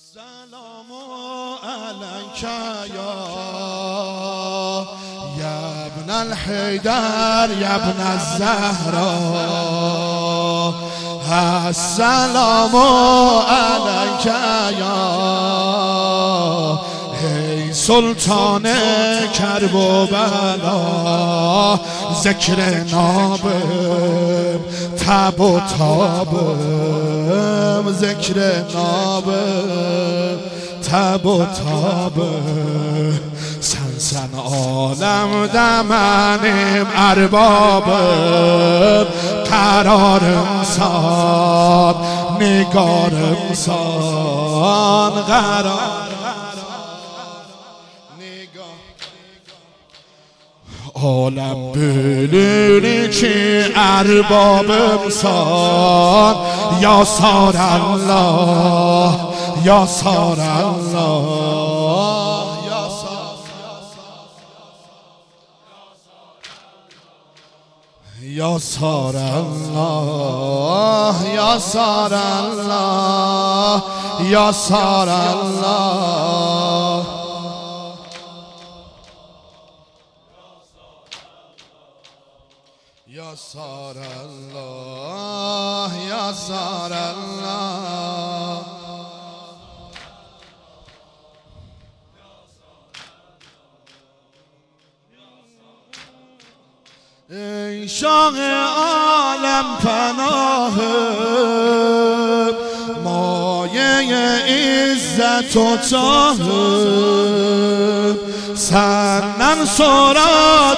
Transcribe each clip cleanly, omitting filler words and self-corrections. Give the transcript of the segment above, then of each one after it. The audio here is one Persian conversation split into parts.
السلام عليك يا ابن الحيدر يا ابن الزهراء. السلام عليك يا ای سلطان کرب و بلا. ذکر نابم تب و تابم، ذکر نابم تب و تابم. سن عالم دمنیم اربابم. قرارم سان نگارم سان قرار عالم بلونی که اربابم سان. یا سار الله یا سار الله یا سار الله یا سار الله یا سار الله. یا سار الله یا سار الله. ای شاه عالم پناهم، مایه عزت و جاهم. سنن سرا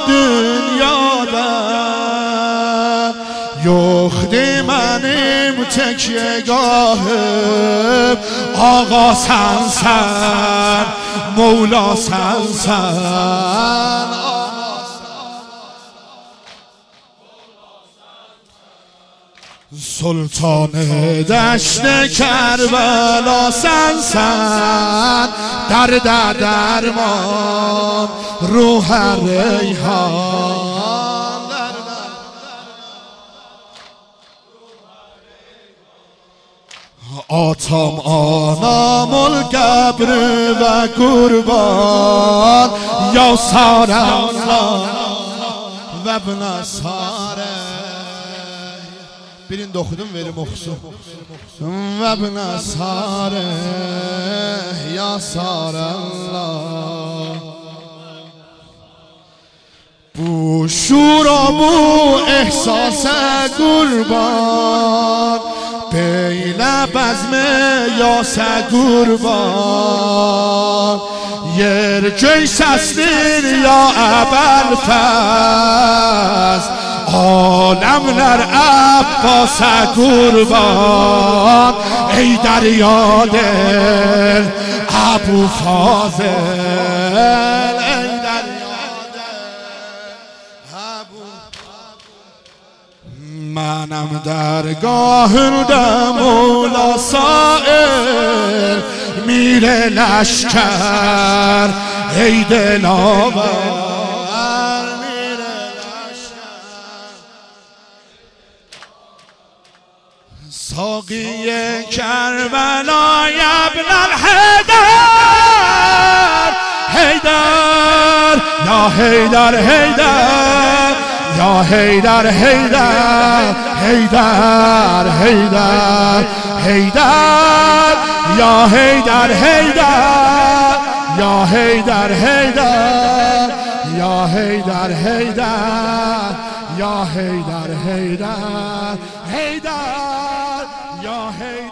دنیادم، یختی منیم تکیه گاهم. آقا سن مولا سن سلطان دشت کربلا. سن در درمان روح ریحان. آتام آنام القبر و قربان. یا سار الله و ابن ساره. Birini de okudum verim okusun. Ve ابن ساره یا سار الله. bu شور و bu احساس قربان. بیل بزم یاس قربان. yerköy sestir ya Ebelfez. Alemler Abbas'a kurban. Ey deryadır Ebu Fazıl. Ey deryadır منم درگاهنده مولا سائل. میره لشکر ای دلاور، میره لشکر. ساقی کربلا یا ابن الحیدر. حیدر یا حیدر حیدر یا حیدر حیدر حیدر حیدر حیدر یا حیدر حیدر یا حیدر حیدر یا حیدر حیدر یا حیدر حیدر حیدر یا حیدر.